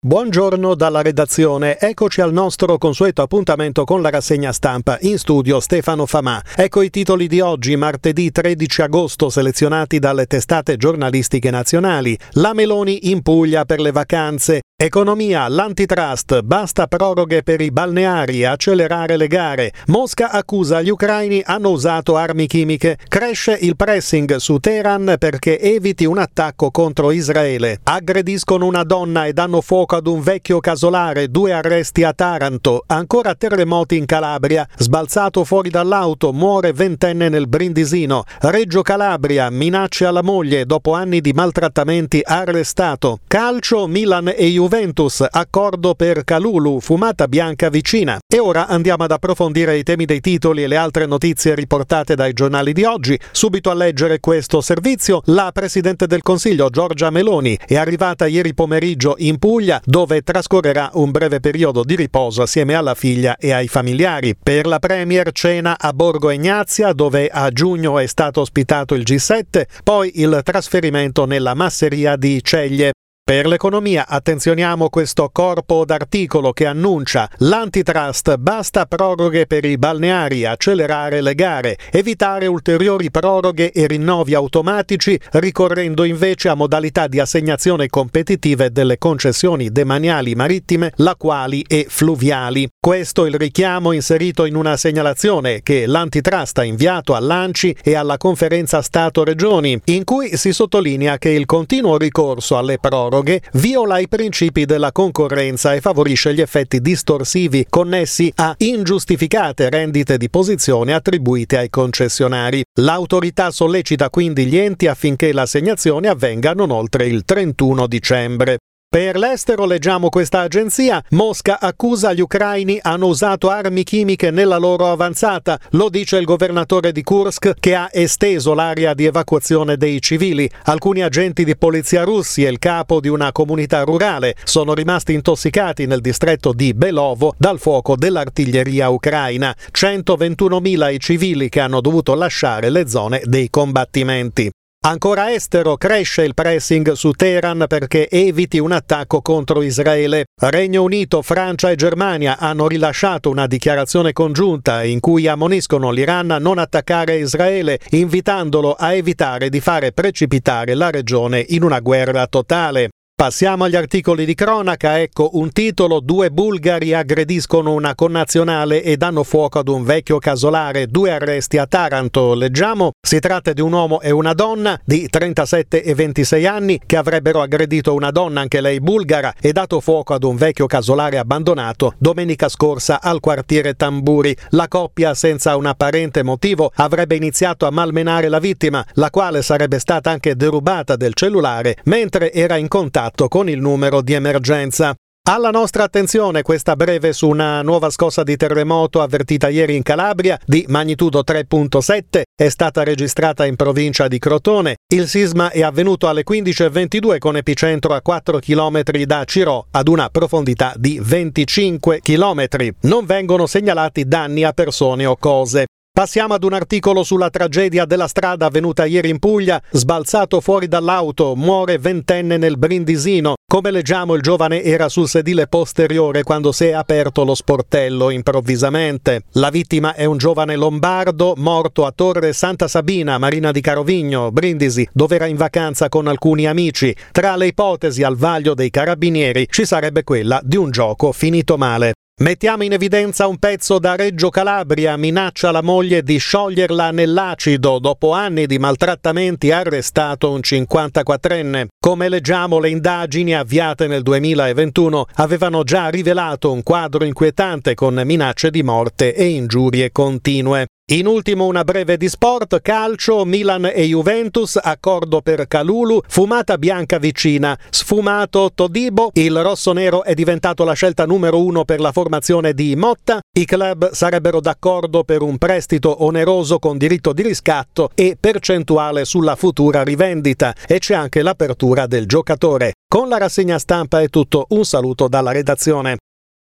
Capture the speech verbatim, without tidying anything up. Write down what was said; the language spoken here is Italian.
Buongiorno dalla redazione, eccoci al nostro consueto appuntamento con la rassegna stampa. In studio Stefano Famà. Ecco i titoli di oggi, martedì tredici agosto, selezionati dalle testate giornalistiche nazionali. La Meloni in Puglia per le vacanze. Economia, l'antitrust, basta proroghe per i balneari, accelerare le gare. Mosca accusa gli ucraini hanno usato armi chimiche. Cresce il pressing su Teheran perché eviti un attacco contro Israele. Aggrediscono una donna e danno fuoco ad un vecchio casolare, due arresti a Taranto. Ancora terremoti in Calabria, sbalzato fuori dall'auto, muore ventenne nel Brindisino. Reggio Calabria, minacce alla moglie, dopo anni di maltrattamenti arrestato. Calcio, Milan e Juventus. Juventus, accordo per Kalulu, fumata bianca vicina. E ora andiamo ad approfondire i temi dei titoli e le altre notizie riportate dai giornali di oggi. Subito a leggere questo servizio, la Presidente del Consiglio Giorgia Meloni è arrivata ieri pomeriggio in Puglia, dove trascorrerà un breve periodo di riposo assieme alla figlia e ai familiari. Per la Premier cena a Borgo Egnazia, dove a giugno è stato ospitato il G sette, poi il trasferimento nella masseria di Ceglie. Per l'economia attenzioniamo questo corpo d'articolo che annuncia l'antitrust, basta proroghe per i balneari, accelerare le gare, evitare ulteriori proroghe e rinnovi automatici, ricorrendo invece a modalità di assegnazione competitive delle concessioni demaniali marittime, lacuali e fluviali. Questo il richiamo inserito in una segnalazione che l'antitrust ha inviato all'ANCI e alla Conferenza Stato-Regioni, in cui si sottolinea che il continuo ricorso alle proroghe viola i principi della concorrenza e favorisce gli effetti distorsivi connessi a ingiustificate rendite di posizione attribuite ai concessionari. L'autorità sollecita quindi gli enti affinché l'assegnazione avvenga non oltre il trentuno dicembre. Per l'estero leggiamo questa agenzia, Mosca accusa gli ucraini hanno usato armi chimiche nella loro avanzata, lo dice il governatore di Kursk che ha esteso l'area di evacuazione dei civili. Alcuni agenti di polizia russi e il capo di una comunità rurale sono rimasti intossicati nel distretto di Belovo dal fuoco dell'artiglieria ucraina. centoventunomila i civili che hanno dovuto lasciare le zone dei combattimenti. Ancora estero, cresce il pressing su Teheran perché eviti un attacco contro Israele. Regno Unito, Francia e Germania hanno rilasciato una dichiarazione congiunta in cui ammoniscono l'Iran a non attaccare Israele, invitandolo a evitare di fare precipitare la regione in una guerra totale. Passiamo agli articoli di cronaca, ecco un titolo, due bulgari aggrediscono una connazionale e danno fuoco ad un vecchio casolare, due arresti a Taranto, leggiamo, si tratta di un uomo e una donna di trentasette e ventisei anni che avrebbero aggredito una donna, anche lei bulgara, e dato fuoco ad un vecchio casolare abbandonato domenica scorsa al quartiere Tamburi. La coppia, senza un apparente motivo, avrebbe iniziato a malmenare la vittima, la quale sarebbe stata anche derubata del cellulare mentre era in contatto con il numero di emergenza. Alla nostra attenzione questa breve su una nuova scossa di terremoto avvertita ieri in Calabria di magnitudo tre virgola sette, è stata registrata in provincia di Crotone. Il sisma è avvenuto alle quindici e ventidue con epicentro a quattro chilometri da Cirò ad una profondità di venticinque chilometri. Non vengono segnalati danni a persone o cose. Passiamo ad un articolo sulla tragedia della strada avvenuta ieri in Puglia, sbalzato fuori dall'auto, muore ventenne nel Brindisino. Come leggiamo, il giovane era sul sedile posteriore quando si è aperto lo sportello improvvisamente. La vittima è un giovane lombardo morto a Torre Santa Sabina, Marina di Carovigno, Brindisi, dove era in vacanza con alcuni amici. Tra le ipotesi al vaglio dei carabinieri ci sarebbe quella di un gioco finito male. Mettiamo in evidenza un pezzo da Reggio Calabria, minaccia la moglie di scioglierla nell'acido, dopo anni di maltrattamenti arrestato un cinquantaquattrenne. Come leggiamo, le indagini avviate nel duemilaventuno avevano già rivelato un quadro inquietante con minacce di morte e ingiurie continue. In ultimo una breve di sport, calcio, Milan e Juventus, accordo per Kalulu, fumata bianca vicina, sfumato Todibo, il rossonero è diventato la scelta numero uno per la formazione di Motta, i club sarebbero d'accordo per un prestito oneroso con diritto di riscatto e percentuale sulla futura rivendita e c'è anche l'apertura del giocatore. Con la rassegna stampa è tutto, un saluto dalla redazione.